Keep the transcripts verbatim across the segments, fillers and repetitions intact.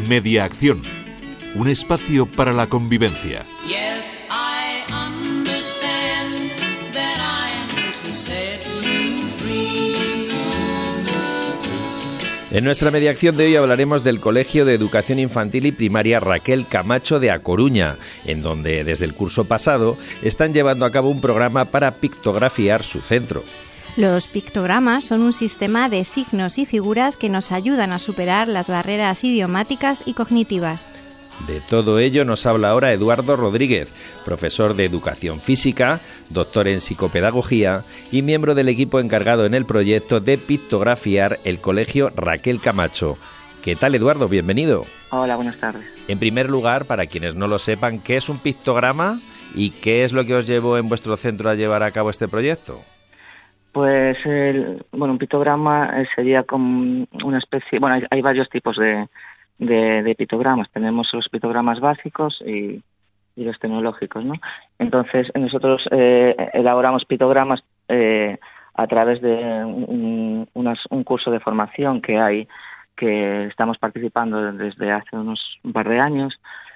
Mediaacción, un espacio para la convivencia. Yes, I understand that I'm to set you free. En nuestra mediación de hoy hablaremos del Colegio de Educación Infantil y Primaria Raquel Camacho de A Coruña, en donde desde el curso pasado están llevando a cabo un programa para pictografiar su centro. Los pictogramas son un sistema de signos y figuras que nos ayudan a superar las barreras idiomáticas y cognitivas. De todo ello nos habla ahora Eduardo Rodríguez, profesor de Educación Física, doctor en Psicopedagogía y miembro del equipo encargado en el proyecto de pictografiar el Colegio Raquel Camacho. ¿Qué tal, Eduardo? Bienvenido. Hola, buenas tardes. En primer lugar, para quienes no lo sepan, ¿qué es un pictograma y qué es lo que os llevó en vuestro centro a llevar a cabo este proyecto? Pues, el, bueno, un pictograma sería como una especie... Bueno, hay, hay varios tipos de, de, de pictogramas. Tenemos los pictogramas básicos y, y los tecnológicos, ¿no? Entonces, nosotros eh, elaboramos pictogramas eh, a través de un, unas, un curso de formación que hay, que estamos participando desde hace unos un par de años.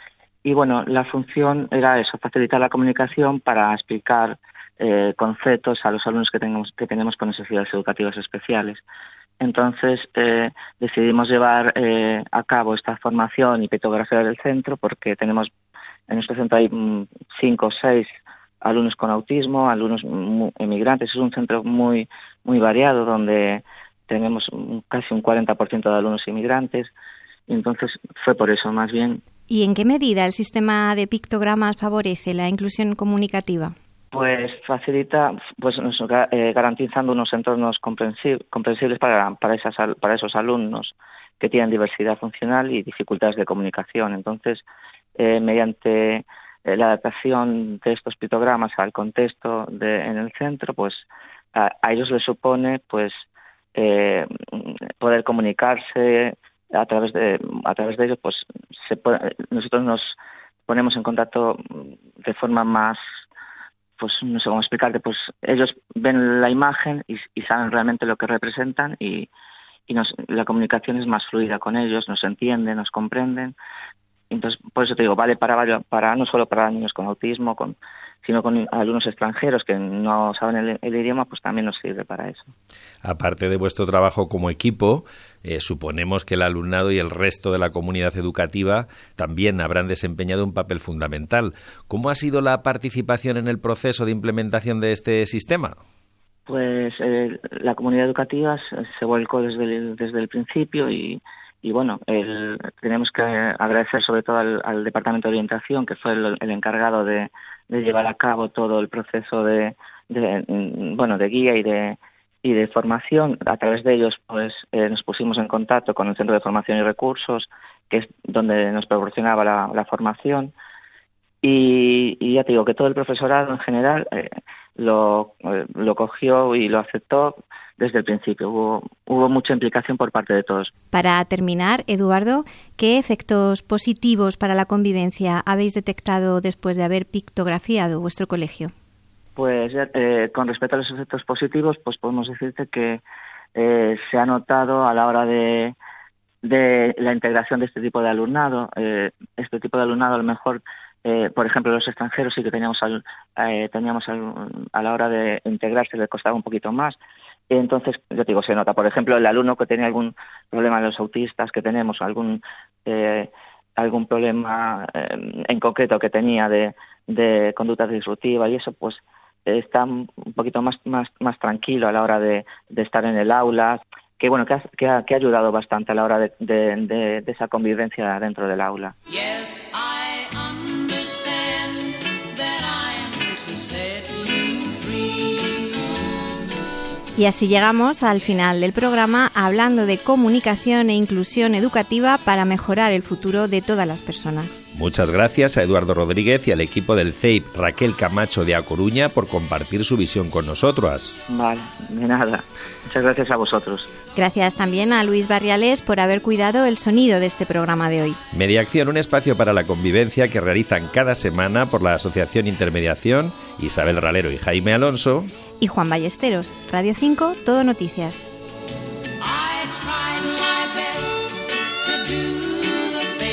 Y, bueno, la función era eso, facilitar la comunicación para explicar Eh, conceptos a los alumnos que tenemos que tenemos con necesidades educativas especiales. Entonces eh, decidimos llevar eh, a cabo esta formación y pictografía del centro porque tenemos en nuestro centro hay mm, cinco o seis alumnos con autismo, alumnos muy, emigrantes. Es un centro muy muy variado donde tenemos casi un cuarenta por ciento de alumnos inmigrantes. Y entonces fue por eso más bien. ¿Y en qué medida el sistema de pictogramas favorece la inclusión comunicativa? Pues facilita, pues nos, eh, garantizando unos entornos comprensi- comprensibles para para, esas, para esos alumnos que tienen diversidad funcional y dificultades de comunicación. Entonces, eh, mediante eh, la adaptación de estos pictogramas al contexto de, en el centro, pues a, a ellos les supone pues eh, poder comunicarse a través de a través de ellos, pues se puede, nosotros nos ponemos en contacto de forma más, pues no sé cómo explicarte, pues ellos ven la imagen y, y saben realmente lo que representan y, y nos, la comunicación es más fluida con ellos, nos entienden, nos comprenden. Entonces, por eso te digo, vale para varios, para no solo para niños con autismo, con, sino con alumnos extranjeros que no saben el, el idioma, pues también nos sirve para eso. Aparte de vuestro trabajo como equipo, eh, suponemos que el alumnado y el resto de la comunidad educativa también habrán desempeñado un papel fundamental. ¿Cómo ha sido la participación en el proceso de implementación de este sistema? Pues eh, la comunidad educativa se, se volcó desde el, desde el principio y Y bueno, el, tenemos que agradecer sobre todo al, al Departamento de Orientación, que fue el, el encargado de, de llevar a cabo todo el proceso de, de bueno de guía y de y de formación. A través de ellos, pues eh, nos pusimos en contacto con el Centro de Formación y Recursos, que es donde nos proporcionaba la, la formación. Y, y ya te digo que todo el profesorado en general eh, lo, eh, lo cogió y lo aceptó desde el principio. Hubo, hubo mucha implicación por parte de todos. Para terminar, Eduardo, ¿qué efectos positivos para la convivencia habéis detectado después de haber pictografiado vuestro colegio? Pues eh, con respecto a los efectos positivos, pues podemos decirte que eh, se ha notado a la hora de, de la integración de este tipo de alumnado. Eh, este tipo de alumnado a lo mejor, eh, por ejemplo, los extranjeros sí que teníamos, al, eh, teníamos al, a la hora de integrarse le costaba un poquito más. Entonces, yo te digo, se nota, por ejemplo, el alumno que tenía algún problema, los autistas que tenemos, algún eh, algún problema eh, en concreto que tenía de, de conducta disruptiva y eso, pues está un poquito más más más tranquilo a la hora de, de estar en el aula, que bueno, que ha, que ha, que ha ayudado bastante a la hora de, de, de, de esa convivencia dentro del aula. Yes, I understand that I'm to set you free. Y así llegamos al final del programa hablando de comunicación e inclusión educativa para mejorar el futuro de todas las personas. Muchas gracias a Eduardo Rodríguez y al equipo del C E I P Raquel Camacho de A Coruña por compartir su visión con nosotros. Vale, de nada. Muchas gracias a vosotros. Gracias también a Luis Barriales por haber cuidado el sonido de este programa de hoy. Mediaacción, un espacio para la convivencia que realizan cada semana por la Asociación Intermediación, Isabel Ralero y Jaime Alonso. Y Juan Ballesteros, Radio cinco, Todo Noticias. I tried my best to do the thing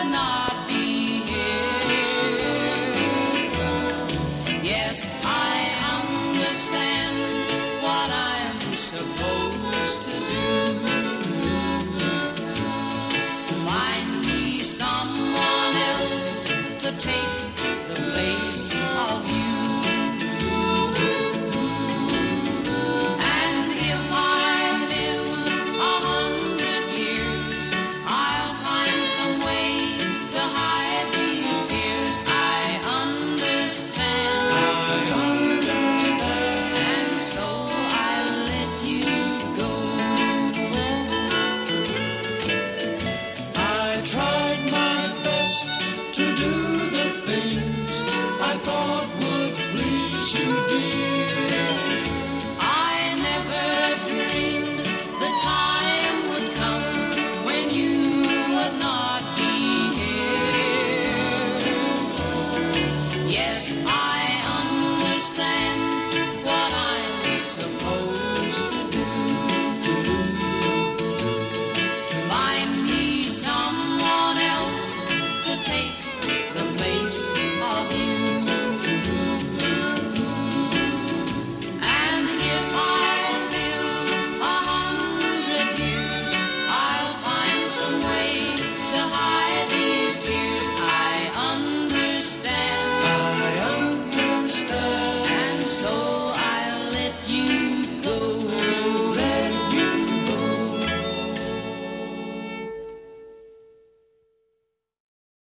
would not be here. Yes, I understand what I'm supposed to do. Find me someone else to take the place of you. And if I live a hundred years, I'll find some way to hide these tears. I understand. I understand. And so I let you go. I tried my best to do